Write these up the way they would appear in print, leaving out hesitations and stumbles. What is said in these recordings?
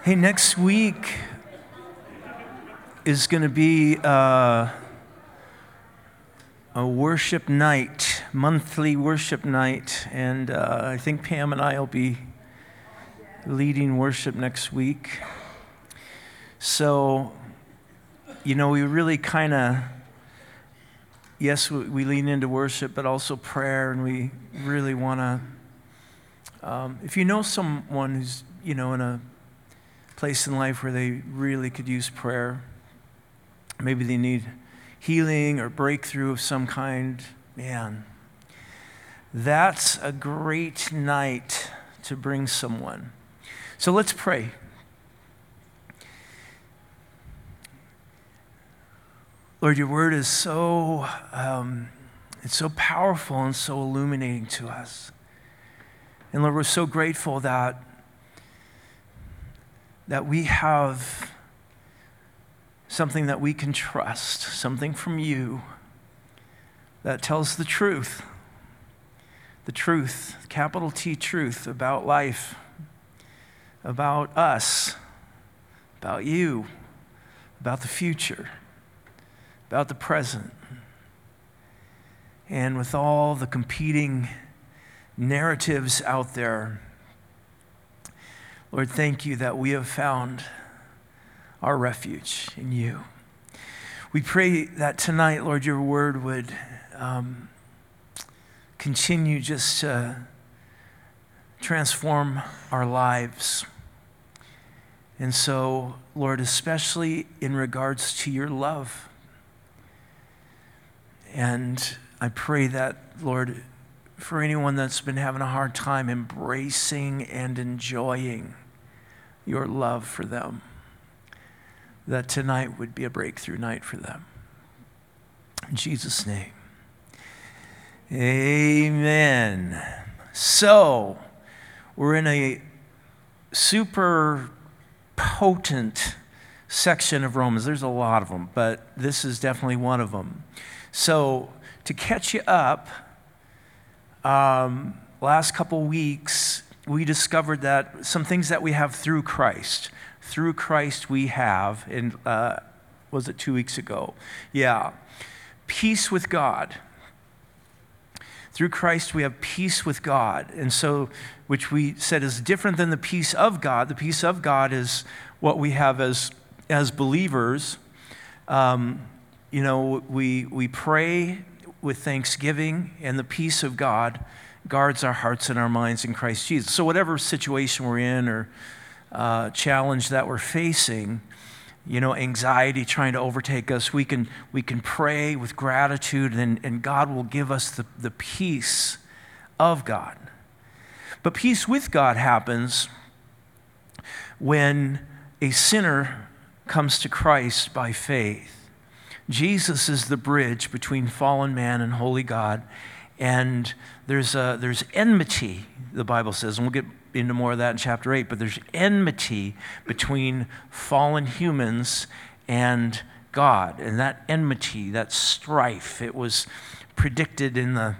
Hey, next week is going to be a worship night, monthly worship night, and I think Pam and I will be leading worship next week. So, we really kind of, yes, we lean into worship, but also prayer, and we really want to, if you know someone who's, in a place in life where they really could use prayer, maybe they need healing or breakthrough of some kind, man, that's a great night to bring someone. So let's pray. Lord, your word is so, it's so powerful and so illuminating to us. And Lord, we're so grateful that we have something that we can trust, something from you that tells the truth, capital T truth about life, about us, about you, about the future, about the present. And with all the competing narratives out there, Lord, thank you that we have found our refuge in you. We pray that tonight, Lord, your word would continue just to transform our lives. And so, Lord, especially in regards to your love. And I pray that, Lord, for anyone that's been having a hard time embracing and enjoying your love for them, that tonight would be a breakthrough night for them. In Jesus' name, amen. So, we're in a super potent section of Romans. There's a lot of them, but this is definitely one of them. So, to catch you up, last couple weeks, we discovered that some things that we have through Christ we have, and was it 2 weeks ago? Yeah. Peace with God. Through Christ we have peace with God. And so, which we said is different than the peace of God. The peace of God is what we have as believers. We pray with thanksgiving, and the peace of God guards our hearts and our minds in Christ Jesus. So whatever situation we're in or challenge that we're facing, anxiety trying to overtake us, we can pray with gratitude, and God will give us the peace of God. But peace with God happens when a sinner comes to Christ by faith. Jesus is the bridge between fallen man and holy God. And there's enmity, the Bible says, and we'll get into more of that in chapter 8, but there's enmity between fallen humans and God. And that enmity, that strife, it was predicted in the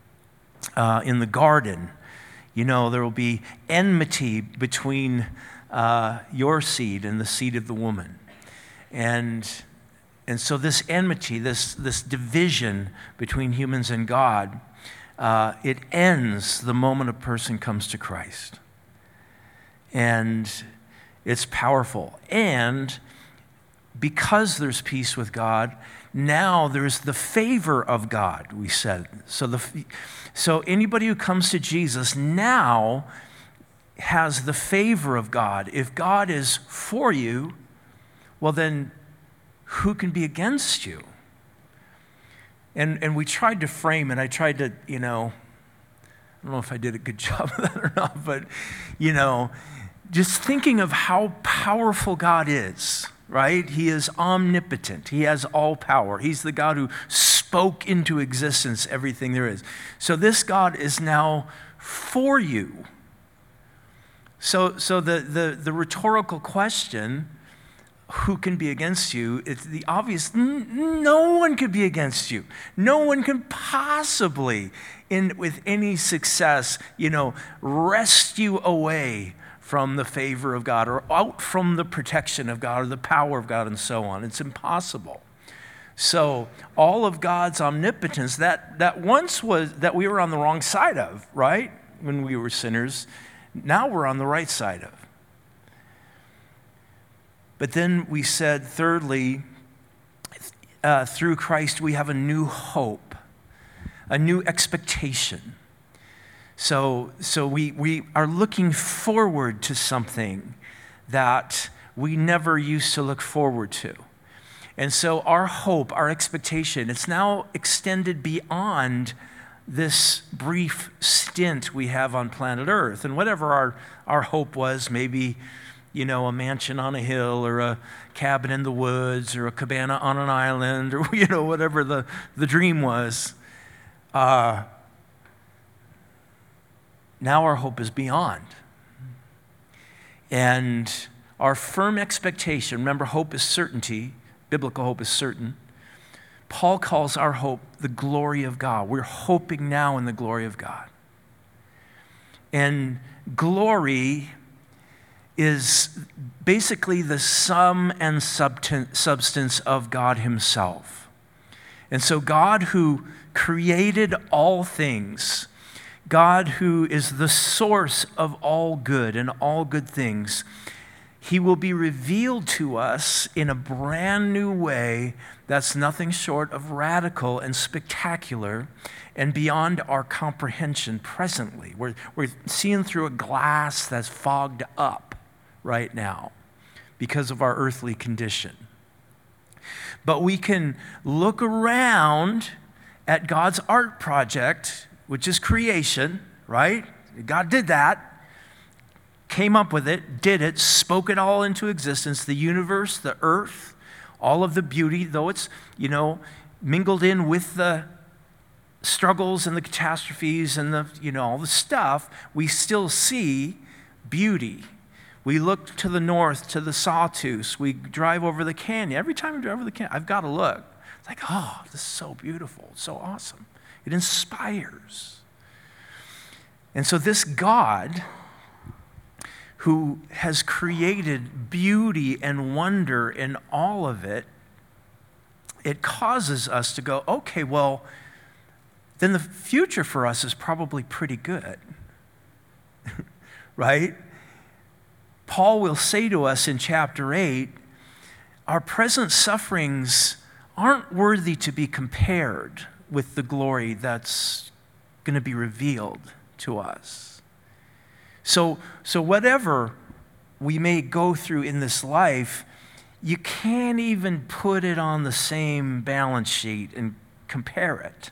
garden. There will be enmity between your seed and the seed of the woman. And so this enmity, this division between humans and God, it ends the moment a person comes to Christ. And it's powerful. And because there's peace with God, now there's the favor of God, we said. So anybody who comes to Jesus now has the favor of God. If God is for you, well then, who can be against you? And we tried to frame it. I tried to, I don't know if I did a good job of that or not, but, just thinking of how powerful God is, right? He is omnipotent. He has all power. He's the God who spoke into existence everything there is. So this God is now for you. So the rhetorical question who can be against you? It's the obvious, no one could be against you. No one can possibly, with any success, wrest you away from the favor of God or out from the protection of God or the power of God and so on. It's impossible. So all of God's omnipotence that once was, that we were on the wrong side of, right? When we were sinners, now we're on the right side of. But then we said, thirdly, through Christ we have a new hope, a new expectation. So we are looking forward to something that we never used to look forward to. And so our hope, our expectation, it's now extended beyond this brief stint we have on planet Earth. And whatever our hope was, maybe, a mansion on a hill or a cabin in the woods or a cabana on an island or, whatever the dream was. Now our hope is beyond. And our firm expectation, remember, hope is certainty. Biblical hope is certain. Paul calls our hope the glory of God. We're hoping now in the glory of God. And glory is basically the sum and substance of God himself. And so God who created all things, God who is the source of all good and all good things, he will be revealed to us in a brand new way that's nothing short of radical and spectacular and beyond our comprehension presently. We're seeing through a glass that's fogged up right now because of our earthly condition. But we can look around at God's art project, which is creation, right? God did that. Came up with it, did it, spoke it all into existence, the universe, the earth, all of the beauty, though it's, mingled in with the struggles and the catastrophes and all the stuff, we still see beauty. We look to the north, to the Sawtooth. We drive over the canyon. Every time we drive over the canyon, I've got to look. It's like, oh, this is so beautiful. It's so awesome. It inspires. And so this God who has created beauty and wonder in all of it, it causes us to go, okay, well, then the future for us is probably pretty good, right? Paul will say to us in chapter 8, our present sufferings aren't worthy to be compared with the glory that's going to be revealed to us. So whatever we may go through in this life, you can't even put it on the same balance sheet and compare it.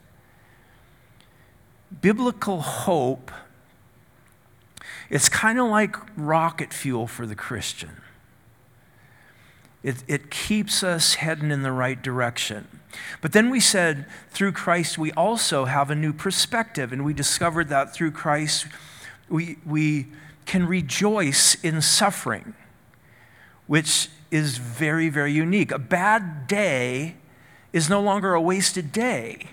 Biblical hope, it's kind of like rocket fuel for the Christian. It keeps us heading in the right direction. But then we said, through Christ, we also have a new perspective, and we discovered that through Christ, we can rejoice in suffering, which is very, very unique. A bad day is no longer a wasted day.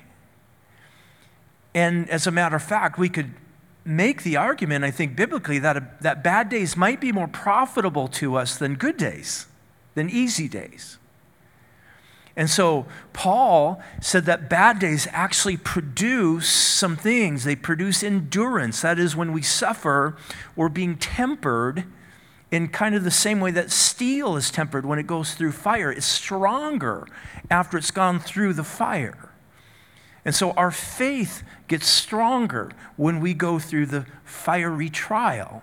And as a matter of fact, we could make the argument, I think biblically, that bad days might be more profitable to us than good days, than easy days. And so Paul said that bad days actually produce some things. They produce endurance. That is, when we suffer, we're being tempered in kind of the same way that steel is tempered when it goes through fire. It's stronger after it's gone through the fire. And so our faith gets stronger when we go through the fiery trial.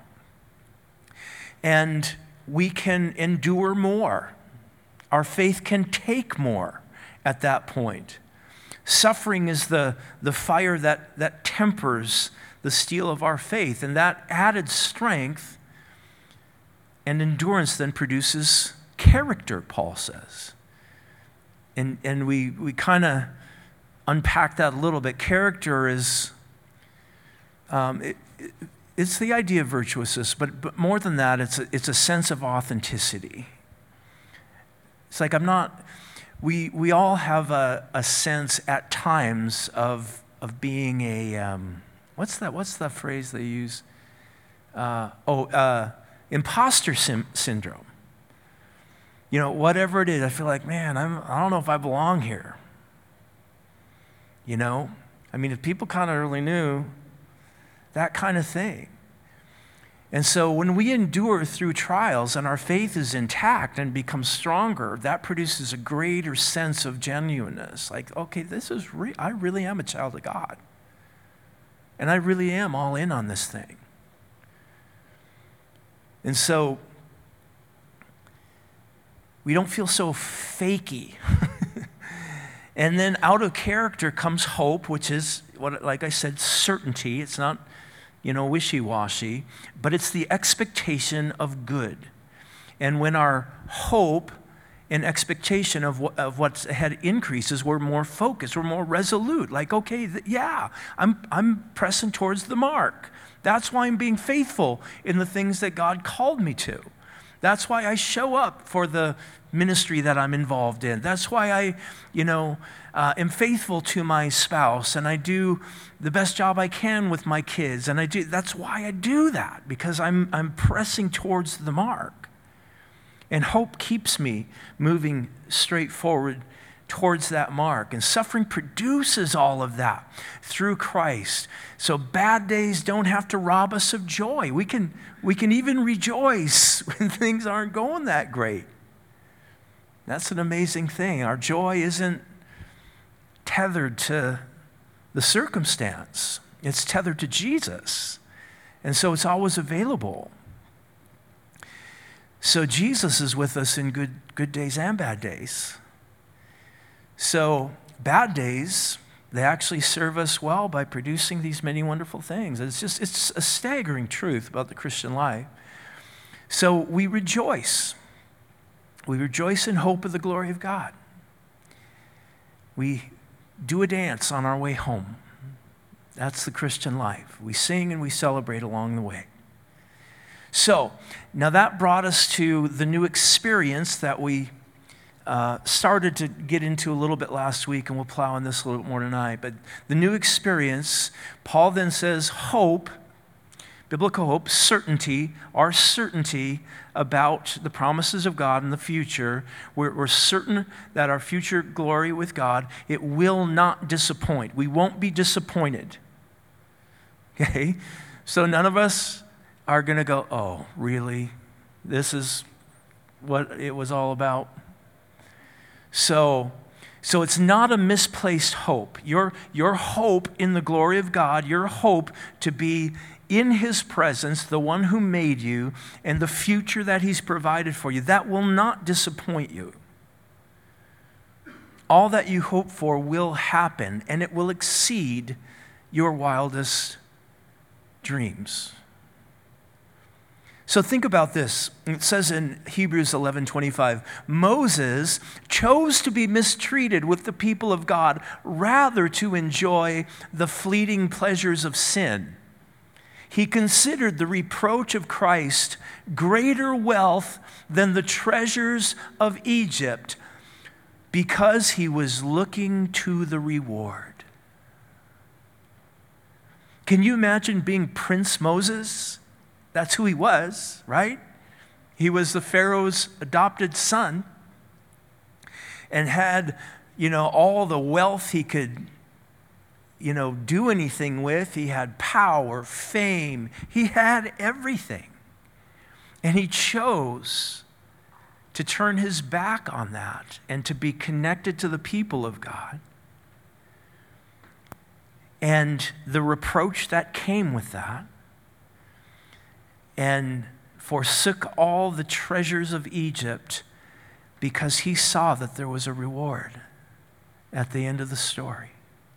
And we can endure more. Our faith can take more at that point. Suffering is the fire that tempers the steel of our faith. And that added strength and endurance then produces character, Paul says. And we kind of unpack that a little bit. Character is, it's the idea of virtuousness, but more than that, it's a sense of authenticity. It's like we all have a sense at times of being a, what's the phrase they use? Imposter syndrome. Whatever it is, I feel like, man, I don't know if I belong here. If people kind of really knew, that kind of thing. And so when we endure through trials and our faith is intact and becomes stronger, that produces a greater sense of genuineness. Like, okay, I really am a child of God. And I really am all in on this thing. And so we don't feel so fakey. And then out of character comes hope, which is, like I said, certainty. It's not, wishy-washy, but it's the expectation of good. And when our hope and expectation of what's ahead increases, we're more focused, we're more resolute. Like, okay, I'm pressing towards the mark. That's why I'm being faithful in the things that God called me to. That's why I show up for the ministry that I'm involved in. That's why I, am faithful to my spouse, and I do the best job I can with my kids. And that's why I do that, because I'm pressing towards the mark. And hope keeps me moving straight forward towards that mark. And suffering produces all of that through Christ. So bad days don't have to rob us of joy. We can even rejoice when things aren't going that great. That's an amazing thing. Our joy isn't tethered to the circumstance. It's tethered to Jesus. And so it's always available. So Jesus is with us in good days and bad days. So bad days, they actually serve us well by producing these many wonderful things. It's a staggering truth about the Christian life. So we rejoice. We rejoice in hope of the glory of God. We do a dance on our way home. That's the Christian life. We sing and we celebrate along the way. So, now that brought us to the new experience that we started to get into a little bit last week, and we'll plow on this a little bit more tonight. But the new experience, Paul then says hope, biblical hope, certainty, our certainty about the promises of God in the future. We're certain that our future glory with God, it will not disappoint. We won't be disappointed. Okay? So none of us are going to go, oh, really? This is what it was all about? So it's not a misplaced hope. Your hope in the glory of God, your hope to be in His presence, the one who made you, and the future that He's provided for you, that will not disappoint you. All that you hope for will happen, and it will exceed your wildest dreams. So think about this. It says in Hebrews 11:25, Moses chose to be mistreated with the people of God rather to enjoy the fleeting pleasures of sin. He considered the reproach of Christ greater wealth than the treasures of Egypt because he was looking to the reward. Can you imagine being Prince Moses? That's who he was, right? He was the Pharaoh's adopted son and had, all the wealth he could, do anything with. He had power, fame. He had everything. And he chose to turn his back on that and to be connected to the people of God. And the reproach that came with that, and forsook all the treasures of Egypt because he saw that there was a reward at the end of the story.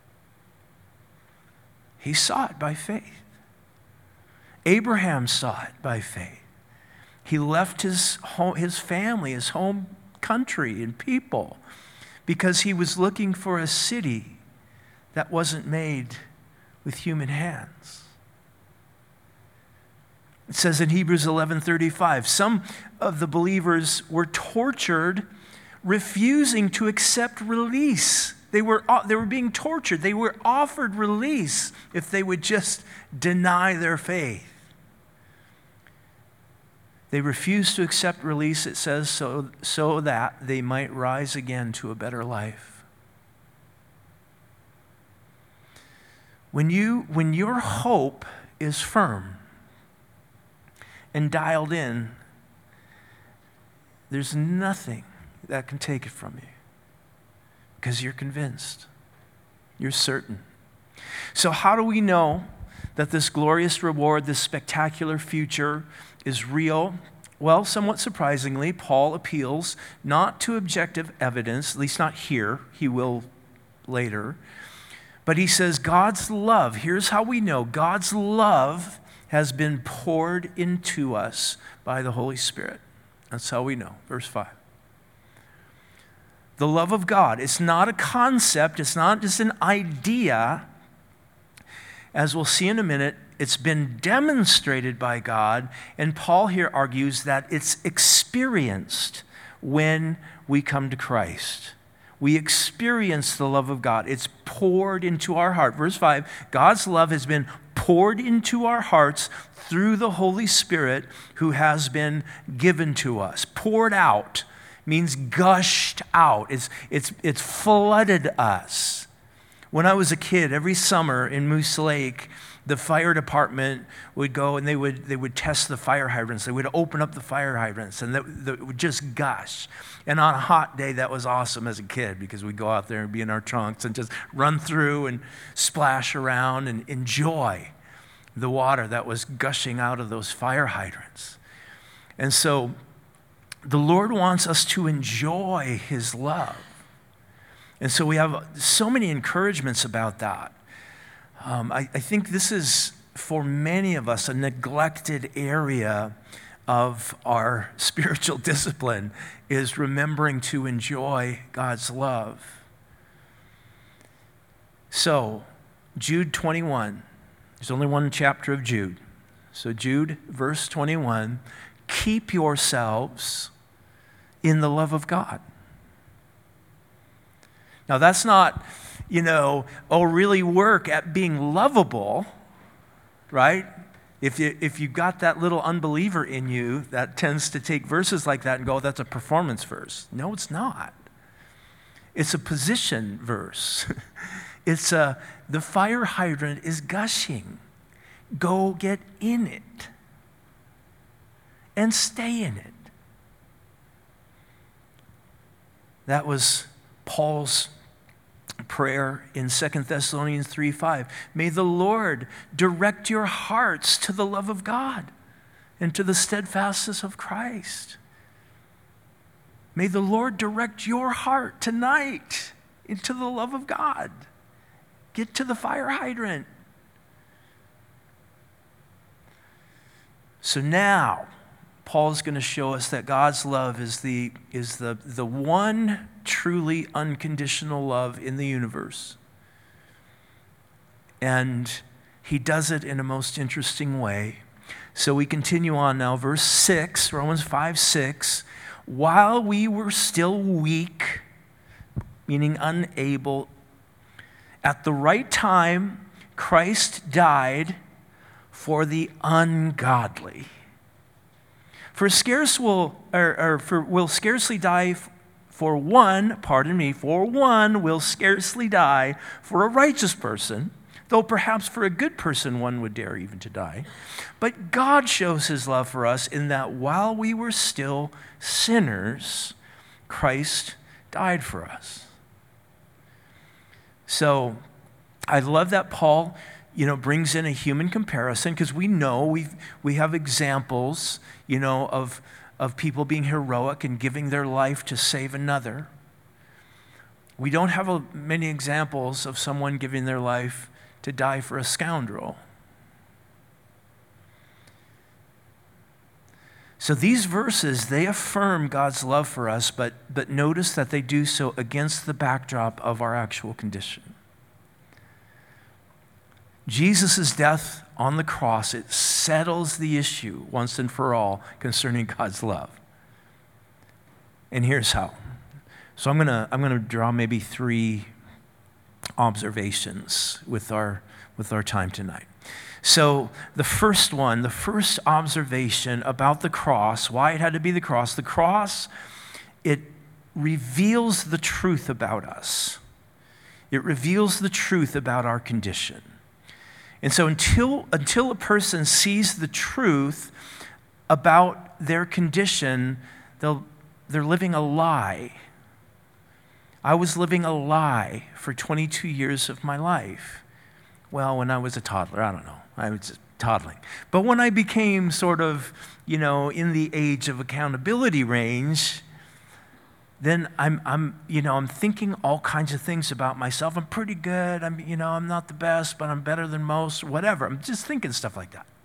He saw it by faith. Abraham saw it by faith. He left his home, his family, his home country and people because he was looking for a city that wasn't made with human hands. It says in Hebrews 11:35, some of the believers were tortured refusing to accept release. They were being tortured. They were offered release if they would just deny their faith. They refused to accept release, it says, so that they might rise again to a better life. When your hope is firm and dialed in, there's nothing that can take it from you because you're convinced. You're certain. So how do we know that this glorious reward, this spectacular future is real? Well, somewhat surprisingly, Paul appeals not to objective evidence, at least not here. He will later. But he says God's love, here's how we know, God's love has been poured into us by the Holy Spirit. That's how we know. Verse 5. The love of God. It's not a concept. It's not just an idea. As we'll see in a minute, it's been demonstrated by God. And Paul here argues that it's experienced when we come to Christ. We experience the love of God. It's poured into our heart. Verse 5, God's love has been poured into our hearts through the Holy Spirit who has been given to us. Poured out means gushed out. It's flooded us. When I was a kid, every summer in Moose Lake, the fire department would go and they would test the fire hydrants. They would open up the fire hydrants and they would just gush. And on a hot day, that was awesome as a kid because we'd go out there and be in our trunks and just run through and splash around and enjoy the water that was gushing out of those fire hydrants. And so the Lord wants us to enjoy His love. And so we have so many encouragements about that. I think this is, for many of us, a neglected area of our spiritual discipline, is remembering to enjoy God's love. So, Jude 21. There's only one chapter of Jude. So Jude, verse 21, keep yourselves in the love of God. Now that's not, really work at being lovable, right? If you got that little unbeliever in you that tends to take verses like that and go, that's a performance verse. No, it's not. It's a position verse. It's the fire hydrant is gushing. Go get in it and stay in it. That was Paul's prayer in 2 Thessalonians 3:5. May the Lord direct your hearts to the love of God and to the steadfastness of Christ. May the Lord direct your heart tonight into the love of God. Get to the fire hydrant. So now, Paul's going to show us that God's love is the one truly unconditional love in the universe. And he does it in a most interesting way. So we continue on now, verse 6, Romans 5:6. While we were still weak, meaning unable, at the right time, Christ died for the ungodly. For will scarcely die for one will scarcely die for a righteous person, though perhaps for a good person one would dare even to die. But God shows His love for us in that while we were still sinners, Christ died for us. So I love that Paul brings in a human comparison, because we know we have examples, of people being heroic and giving their life to save another. We don't have many examples of someone giving their life to die for a scoundrel. So these verses, they affirm God's love for us, but notice that they do so against the backdrop of our actual condition. Jesus' death on the cross, it settles the issue once and for all concerning God's love. And here's how. So I'm gonna draw maybe 3 observations with our time tonight. So the first observation about the cross, why it had to be the cross, it reveals the truth about us. It reveals the truth about our condition. And so until a person sees the truth about their condition, they're living a lie. I was living a lie for 22 years of my life. Well, when I was a toddler, I don't know. I was just toddling. But when I became sort of, in the age of accountability range, then I'm thinking all kinds of things about myself. I'm pretty good. I'm not the best, but I'm better than most. Whatever. I'm just thinking stuff like that.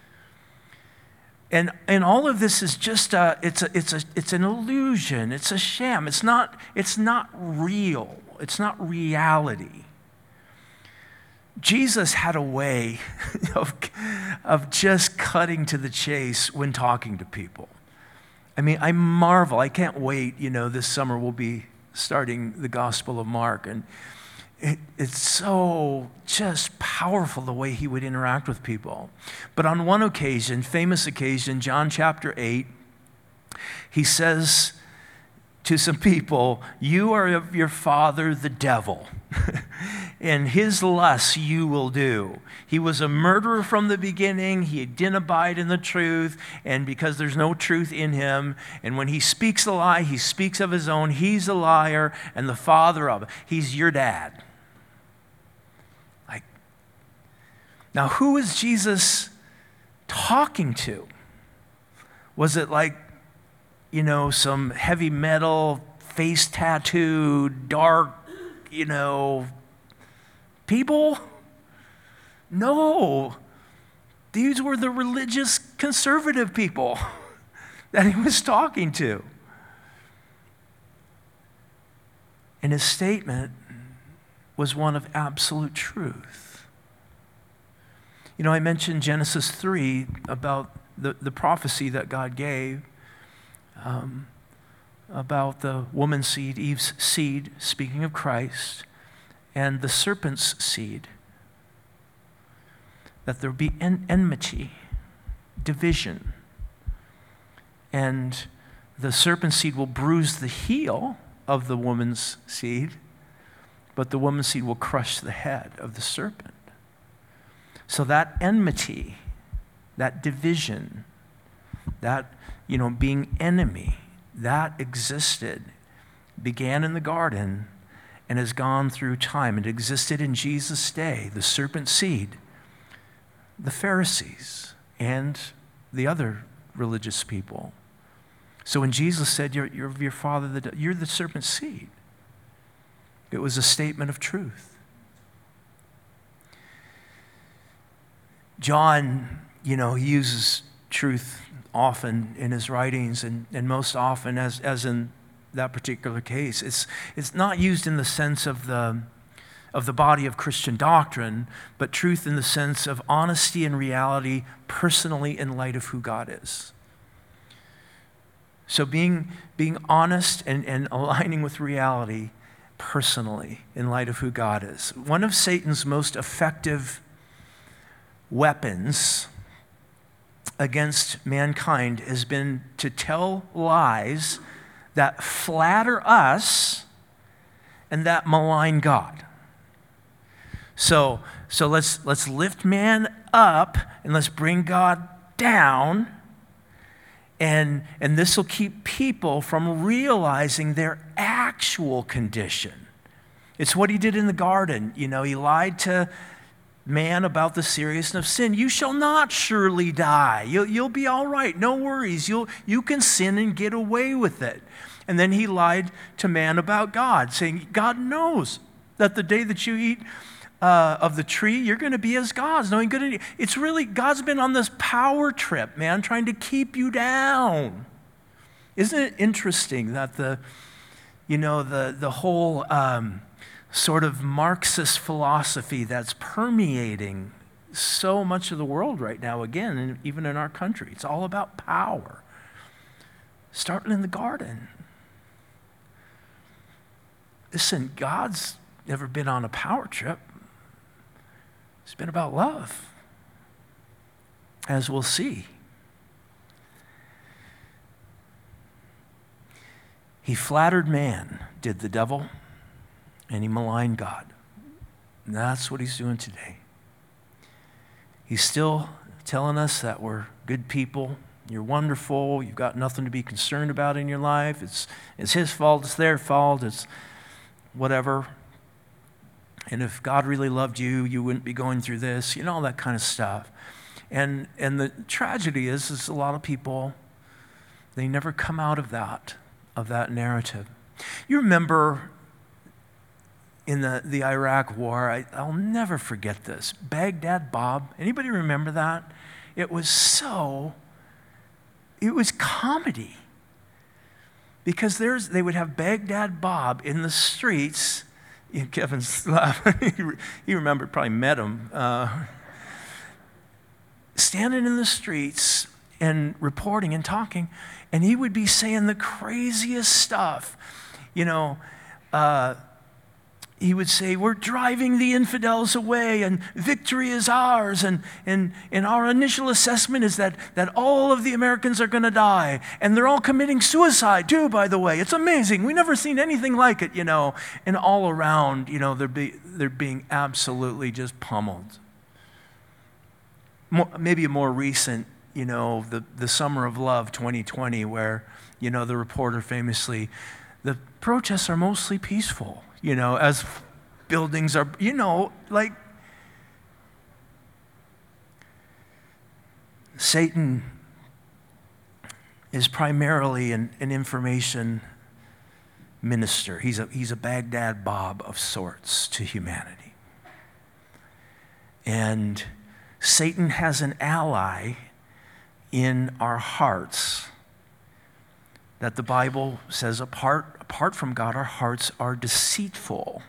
And all of this is just it's an illusion. It's a sham. It's not real. It's not reality. Jesus had a way of just cutting to the chase when talking to people. I mean, I marvel. I can't wait. This summer we'll be starting the Gospel of Mark, and it's so just powerful the way he would interact with people. But on one occasion, famous occasion, John chapter 8, he says to some people, "You are of your father the devil, and his lusts you will do. He was a murderer from the beginning. He didn't abide in the truth, and because there's no truth in him, and when he speaks a lie, he speaks of his own. He's a liar and the father of it. He's your dad." Now, who is Jesus talking to? Was it like, some heavy metal, face tattooed, dark, people? No. These were the religious conservative people that he was talking to. And his statement was one of absolute truth. I mentioned Genesis 3 about the prophecy that God gave about the woman's seed, Eve's seed, speaking of Christ, and the serpent's seed, that there be enmity, division, and the serpent's seed will bruise the heel of the woman's seed, but the woman's seed will crush the head of the serpent. So that enmity, that division, that, being enemy, that existed, began in the garden and has gone through time. It existed in Jesus' day, the serpent seed, the Pharisees, and the other religious people. So when Jesus said, you're of your father, you're the serpent seed, it was a statement of truth. John, he uses truth often in his writings, and most often, as in that particular case, it's not used in the sense of the body of Christian doctrine, but truth in the sense of honesty and reality personally in light of who God is. So being honest and aligning with reality personally in light of who God is. One of Satan's most effective weapons against mankind has been to tell lies that flatter us and that malign God. So let's lift man up and let's bring God down, and this will keep people from realizing their actual condition. It's what he did in the garden. He lied to man about the seriousness of sin. You shall not surely die. You'll be all right. No worries. You can sin and get away with it. And then he lied to man about God, saying God knows that the day that you eat of the tree, you're going to be as gods, knowing good and evil. It's really, God's been on this power trip, man, trying to keep you down. Isn't it interesting that the whole sort of Marxist philosophy that's permeating so much of the world right now, again, and even in our country, it's all about power. Starting in the garden. listen, God's never been on a power trip. It's been about love, as we'll see. He flattered man, did the devil, and he maligned God. And that's what he's doing today. He's still telling us that we're good people. You're wonderful. You've got nothing to be concerned about in your life. It's his fault. It's their fault. It's whatever. And if God really loved you, you wouldn't be going through this. You know, all that kind of stuff. And the tragedy is a lot of people, they never come out of that narrative. You remember in the Iraq War, I'll never forget this. Baghdad Bob, anybody remember that? It was comedy. Because they would have Baghdad Bob in the streets. Kevin's laughing. He remembered, probably met him. Standing in the streets and reporting and talking, and he would be saying the craziest stuff. You know, he would say, we're driving the infidels away and victory is ours. And our initial assessment is that all of the Americans are going to die. And they're all committing suicide too, by the way. It's amazing. We've never seen anything like it, you know. And all around, you know, they're being absolutely just pummeled. Maybe a more recent, you know, the Summer of Love 2020, where, you know, the reporter famously, the protests are mostly peaceful, you know, as buildings are, you know, like Satan is primarily an information minister. He's a Baghdad Bob of sorts to humanity. And Satan has an ally in our hearts that the Bible says apart from God, our hearts are deceitful.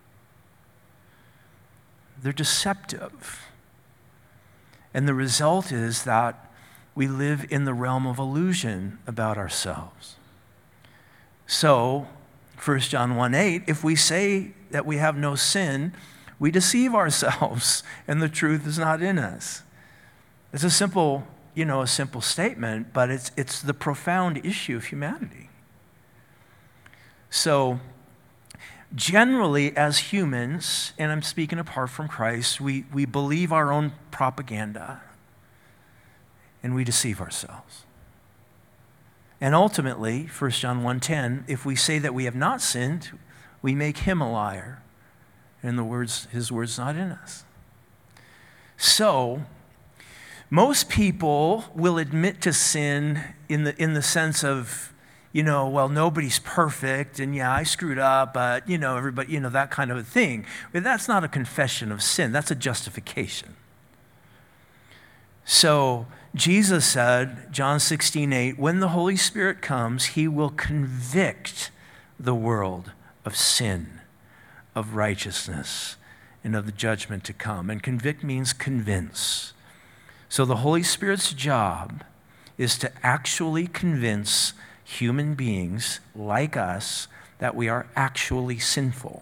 They're deceptive. And the result is that we live in the realm of illusion about ourselves. So, 1 John 1:8, if we say that we have no sin, we deceive ourselves and the truth is not in us. It's a simple statement, but it's the profound issue of humanity. So, generally, as humans, and I'm speaking apart from Christ, we believe our own propaganda and we deceive ourselves. And ultimately, 1 John 1:10, if we say that we have not sinned, we make him a liar, and his word's not in us. So, most people will admit to sin in the sense of, you know, well, nobody's perfect, and yeah, I screwed up, but, you know, everybody, you know, that kind of a thing. But that's not a confession of sin. That's a justification. So Jesus said, John 16:8, when the Holy Spirit comes, he will convict the world of sin, of righteousness, and of the judgment to come. And convict means convince. So the Holy Spirit's job is to actually convince human beings like us that we are actually sinful.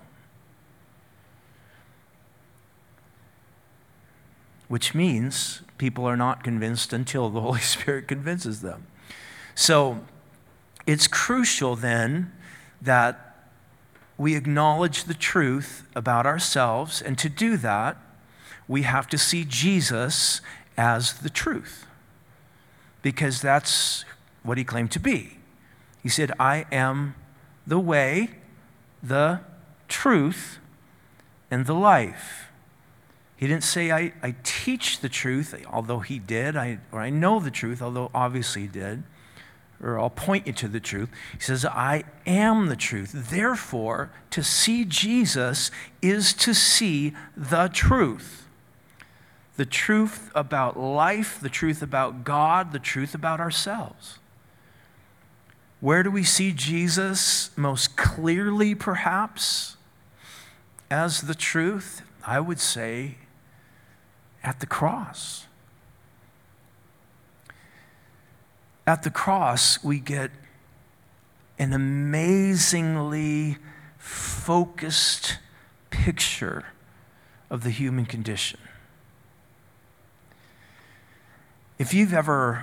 Which means people are not convinced until the Holy Spirit convinces them. So it's crucial then that we acknowledge the truth about ourselves, and to do that, we have to see Jesus as the truth, because that's what he claimed to be. He said, I am the way, the truth, and the life. He didn't say, I teach the truth, although he did, or I know the truth, although obviously he did, or I'll point you to the truth. He says, I am the truth. Therefore, to see Jesus is to see the truth. The truth about life, the truth about God, the truth about ourselves. Where do we see Jesus most clearly, perhaps, as the truth? I would say at the cross. At the cross, we get an amazingly focused picture of the human condition. If you've ever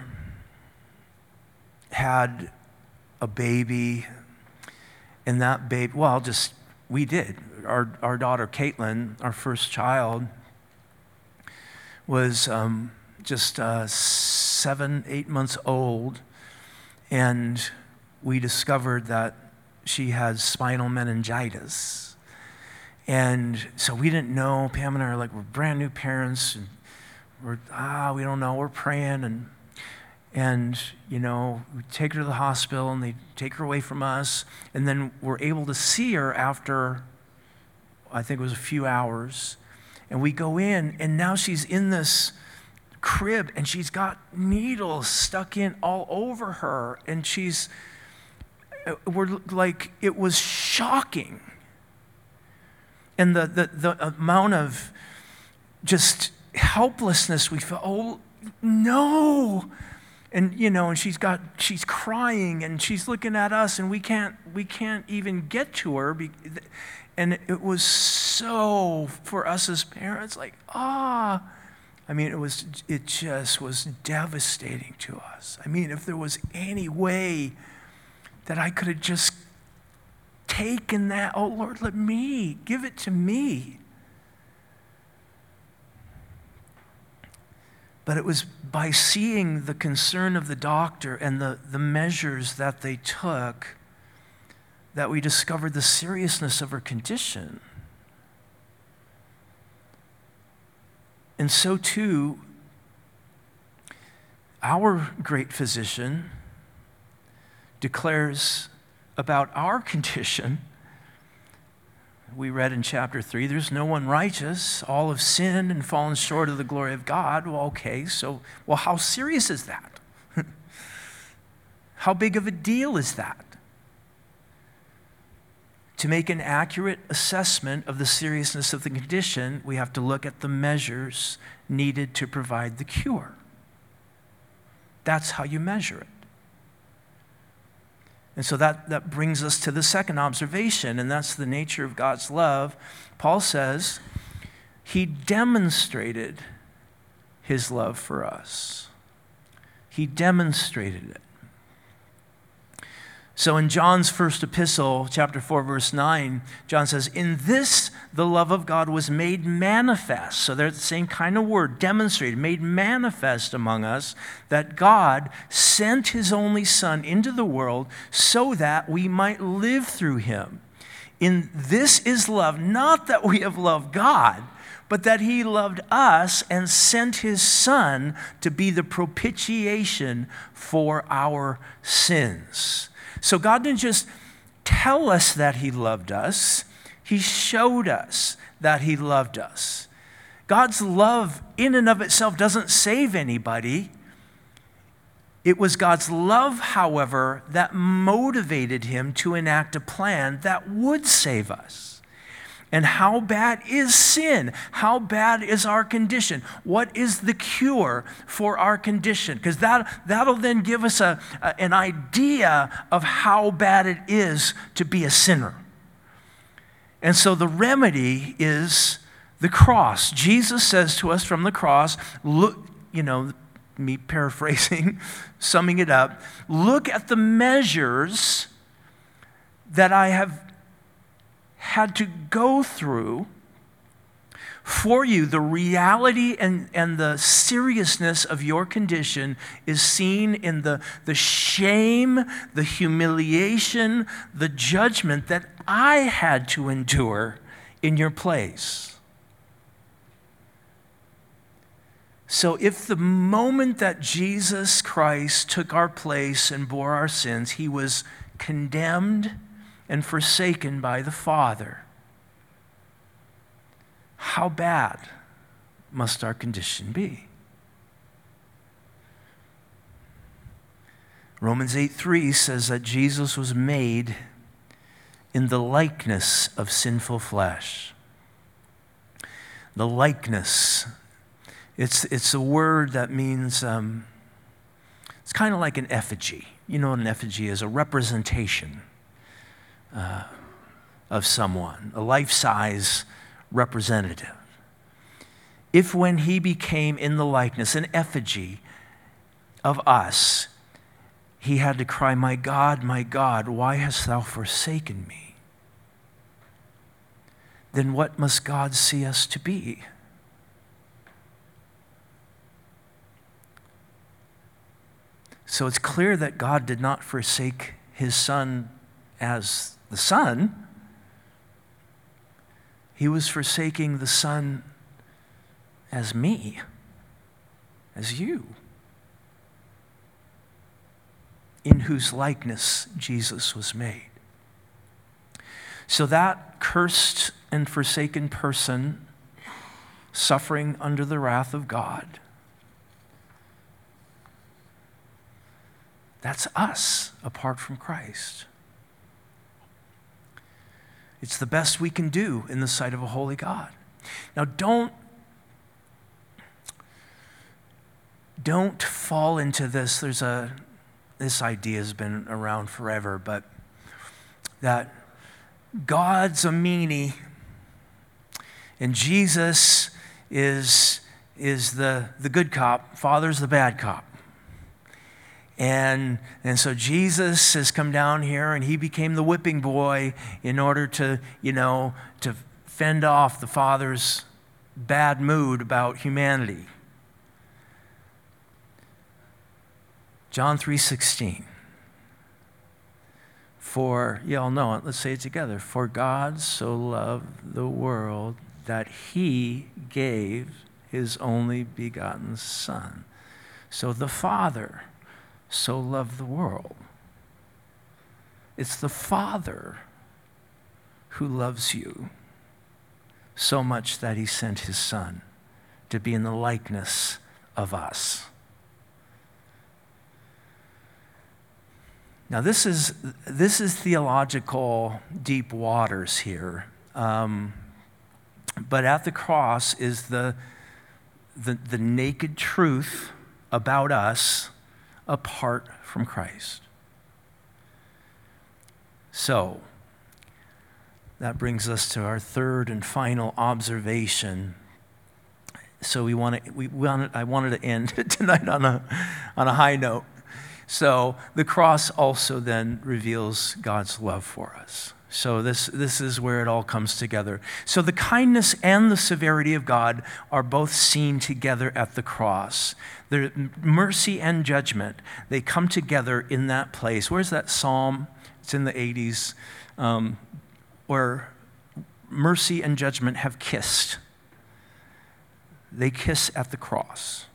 had a baby, and that baby, we did. Our daughter Caitlin, our first child, was just 7-8 months old, and we discovered that she had spinal meningitis. And so we didn't know. Pam and I are like, we're brand new parents, and we don't know. We're praying, and we take her to the hospital, and they take her away from us, and then we're able to see her after, I think it was a few hours, and we go in, and now she's in this crib, and she's got needles stuck in all over her, and it was shocking. And the amount of just helplessness we felt. Oh no! And and she's crying, and she's looking at us, and we can't even get to her. And it was so, for us as parents, it just was devastating to us. If there was any way that I could have just taken that, oh Lord, give it to me. But it was by seeing the concern of the doctor and the measures that they took that we discovered the seriousness of her condition. And so too, our great physician declares about our condition. We read in chapter 3, there's no one righteous. All have sinned and fallen short of the glory of God. Well, okay, how serious is that? How big of a deal is that? To make an accurate assessment of the seriousness of the condition, we have to look at the measures needed to provide the cure. That's how you measure it. And so that brings us to the second observation, and that's the nature of God's love. Paul says he demonstrated his love for us. He demonstrated it. So in John's first epistle, chapter 4, verse 9, John says, in this the love of God was made manifest. So they're the same kind of word, demonstrated, made manifest among us, that God sent his only Son into the world so that we might live through him. In this is love, not that we have loved God, but that he loved us and sent his Son to be the propitiation for our sins. So God didn't just tell us that he loved us. He showed us that he loved us. God's love in and of itself doesn't save anybody. It was God's love, however, that motivated him to enact a plan that would save us. And how bad is sin? How bad is our condition? What is the cure for our condition? Because that'll then give us an idea of how bad it is to be a sinner. And so the remedy is the cross. Jesus says to us from the cross, look, me paraphrasing, summing it up, look at the measures that I have had to go through for you. The reality and the seriousness of your condition is seen in the shame, the humiliation, the judgment that I had to endure in your place. So if the moment that Jesus Christ took our place and bore our sins, he was condemned and forsaken by the Father, how bad must our condition be? Romans 8:3 says that Jesus was made in the likeness of sinful flesh. The likeness, it's a word that means, it's kind of like an effigy. You know what an effigy is, a representation. of someone, a life-size representative. If when he became in the likeness, an effigy of us, he had to cry, my God, why hast thou forsaken me? Then what must God see us to be? So it's clear that God did not forsake his Son as the Son. He was forsaking the Son as me, as you, in whose likeness Jesus was made. So that cursed and forsaken person suffering under the wrath of God, that's us apart from Christ. It's the best we can do in the sight of a holy God. Now, don't fall into this. This idea has been around forever, but that God's a meanie and Jesus is the good cop, Father's the bad cop. And so Jesus has come down here and he became the whipping boy in order to fend off the Father's bad mood about humanity. John 3:16. For, you all know it, let's say it together. For God so loved the world that he gave his only begotten Son. So the Father so loved the world. It's the Father who loves you so much that he sent his Son to be in the likeness of us. Now this is theological deep waters here, but at the cross is the naked truth about us apart from Christ. So that brings us to our third and final observation. So I wanted to end tonight on a high note. So the cross also then reveals God's love for us. So this is where it all comes together. So the kindness and the severity of God are both seen together at the cross. The mercy and judgment, they come together in that place. Where's that psalm? It's in the 80s, where mercy and judgment have kissed. They kiss at the cross.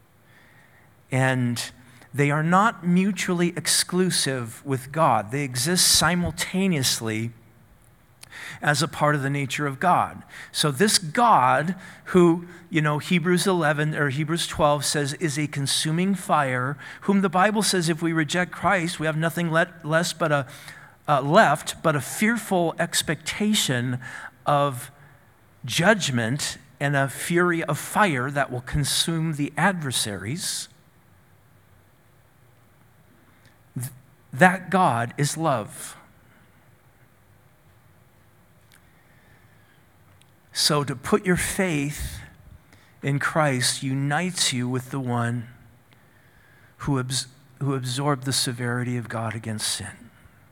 And they are not mutually exclusive with God. They exist simultaneously as a part of the nature of God. So this God who, Hebrews 11 or Hebrews 12 says is a consuming fire, whom the Bible says if we reject Christ, we have nothing left but a fearful expectation of judgment and a fury of fire that will consume the adversaries. That God is love. So to put your faith in Christ unites you with the one who absorbed the severity of God against sin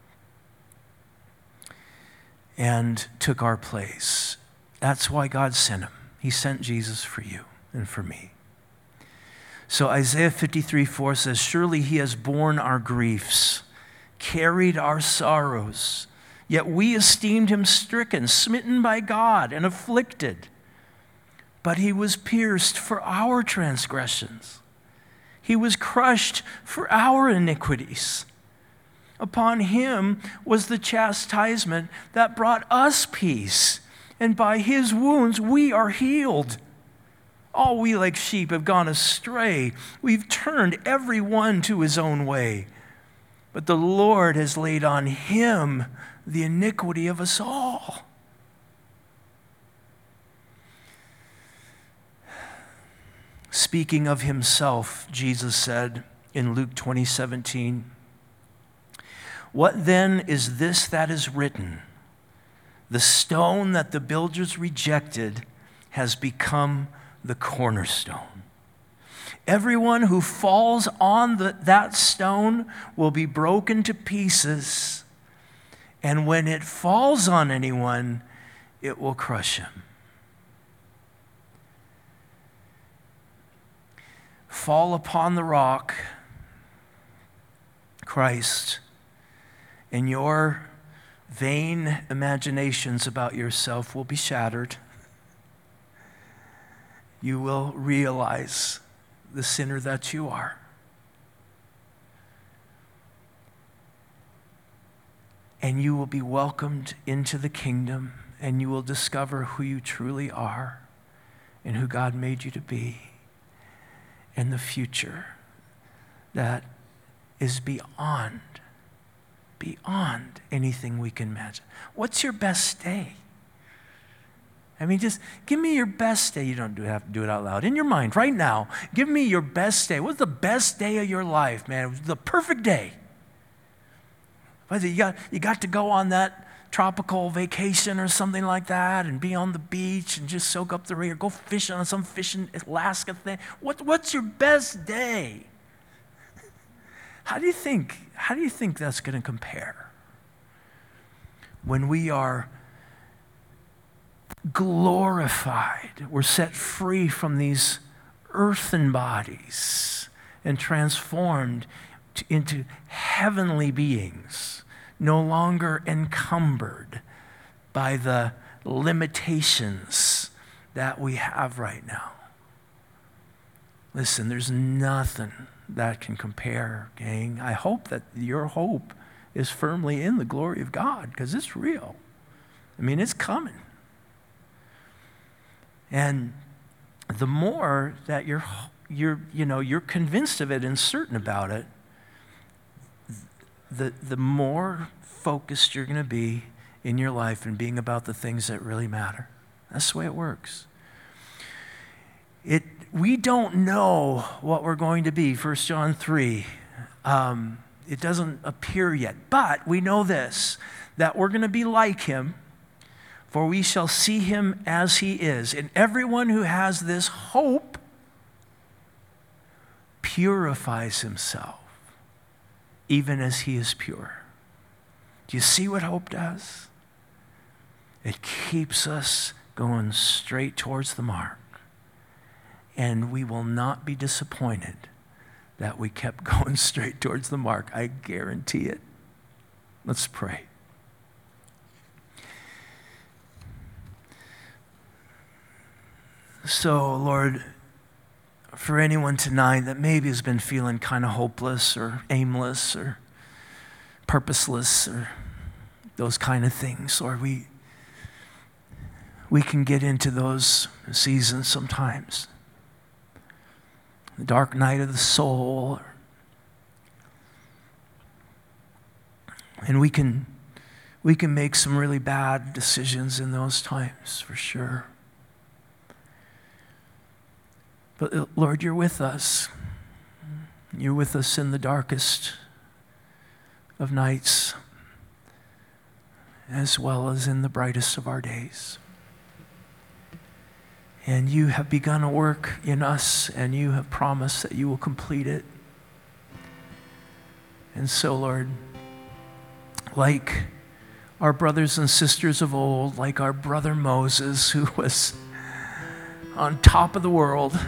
and took our place. That's why God sent him. He sent Jesus for you and for me. So Isaiah 53:4 says, surely he has borne our griefs, carried our sorrows, yet we esteemed him stricken, smitten by God, and afflicted. But he was pierced for our transgressions. He was crushed for our iniquities. Upon him was the chastisement that brought us peace, and by his wounds we are healed. All we like sheep have gone astray. We've turned every one to his own way. But the Lord has laid on him the iniquity of us all. Speaking of himself, Jesus said in Luke 20:17, what then is this that is written? The stone that the builders rejected has become the cornerstone. Everyone who falls on that stone will be broken to pieces, and when it falls on anyone, it will crush him. Fall upon the rock, Christ, and your vain imaginations about yourself will be shattered. You will realize the sinner that you are. And you will be welcomed into the kingdom, and you will discover who you truly are and who God made you to be, and the future that is beyond anything we can imagine. What's your best day? I mean, just give me your best day. You don't have to do it out loud. In your mind, right now, give me your best day. What's the best day of your life, man? It was the perfect day. You got to go on that tropical vacation or something like that and be on the beach and just soak up the rain or go fishing on some fishing Alaska thing. What's your best day? How do you think that's going to compare when we are glorified? We're set free from these earthen bodies and transformed into heavenly beings, no longer encumbered by the limitations that we have right now. Listen, there's nothing that can compare, gang. I hope that your hope is firmly in the glory of God, because it's real. I mean, it's coming. And the more that you're convinced of it and certain about it, the more focused you're going to be in your life and being about the things that really matter. That's the way it works. We don't know what we're going to be, 1 John 3. It doesn't appear yet. But we know this, that we're going to be like him, for we shall see him as he is. And everyone who has this hope purifies himself, even as he is pure. Do you see what hope does? It keeps us going straight towards the mark. And we will not be disappointed that we kept going straight towards the mark. I guarantee it. Let's pray. So, Lord, for anyone tonight that maybe has been feeling kind of hopeless or aimless or purposeless or those kind of things, Lord, we can get into those seasons sometimes. The dark night of the soul. And we can make some really bad decisions in those times, for sure. But Lord, you're with us. You're with us in the darkest of nights, as well as in the brightest of our days. And you have begun a work in us, and you have promised that you will complete it. And so, Lord, like our brothers and sisters of old, like our brother Moses, who was on top of the world,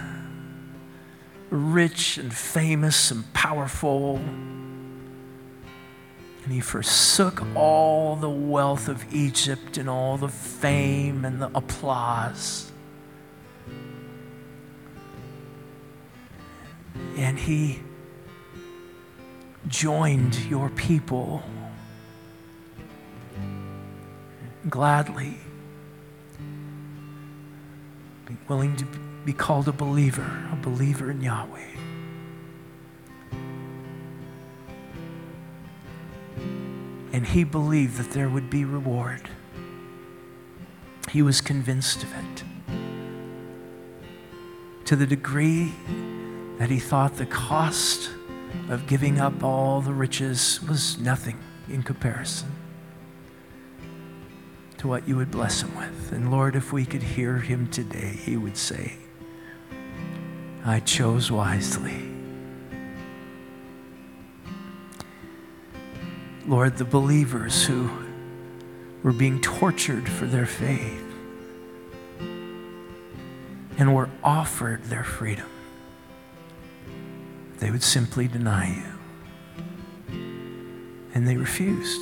rich and famous and powerful, and he forsook all the wealth of Egypt and all the fame and the applause. And he joined your people gladly, willing to be called a believer in Yahweh. And he believed that there would be reward. He was convinced of it, to the degree that he thought the cost of giving up all the riches was nothing in comparison. to what you would bless him with. And Lord, if we could hear him today, he would say, I chose wisely. Lord, the believers who were being tortured for their faith and were offered their freedom, they would simply deny you. And they refused.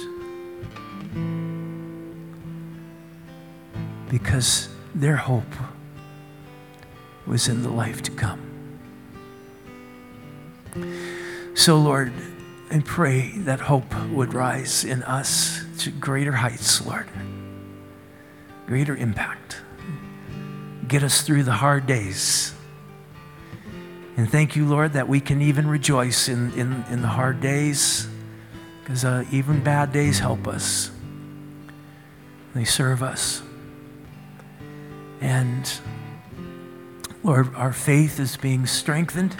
Because their hope was in the life to come. So, Lord, I pray that hope would rise in us to greater heights, Lord. Greater impact. Get us through the hard days. And thank you, Lord, that we can even rejoice in the hard days, because even bad days help us. They serve us. And Lord, our faith is being strengthened.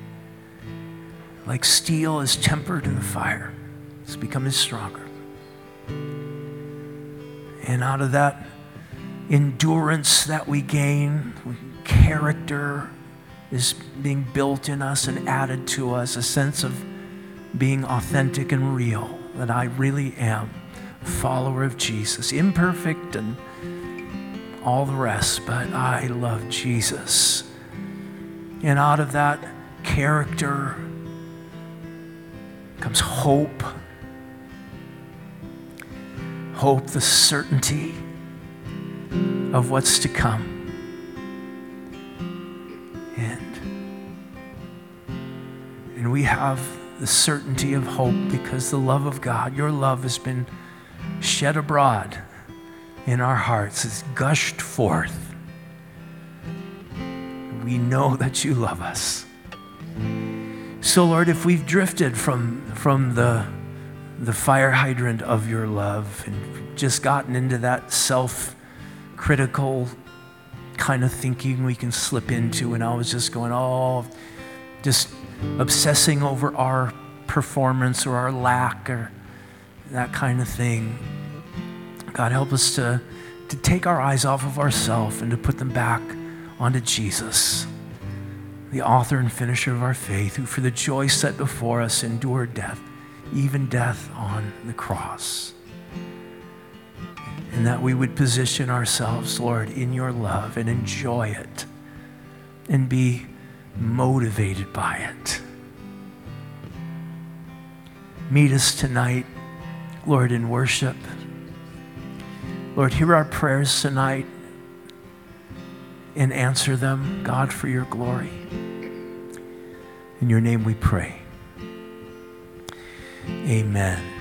Like steel is tempered in the fire. It's becoming stronger. And out of that endurance that we gain, character is being built in us and added to us, a sense of being authentic and real, that I really am a follower of Jesus, imperfect and all the rest, but I love Jesus. And out of that character comes hope. Hope, the certainty of what's to come. And we have the certainty of hope because the love of God, your love, has been shed abroad in our hearts. It's gushed forth. We know that you love us. So, Lord, if we've drifted from the fire hydrant of your love and just gotten into that self-critical kind of thinking we can slip into, and I was just going, just obsessing over our performance or our lack or that kind of thing. God, help us to take our eyes off of ourselves and to put them back onto Jesus, the author and finisher of our faith, who for the joy set before us endured death, even death on the cross. And that we would position ourselves, Lord, in your love and enjoy it and be motivated by it. Meet us tonight, Lord, in worship. Lord, hear our prayers tonight and answer them, God, for your glory. In your name we pray. Amen.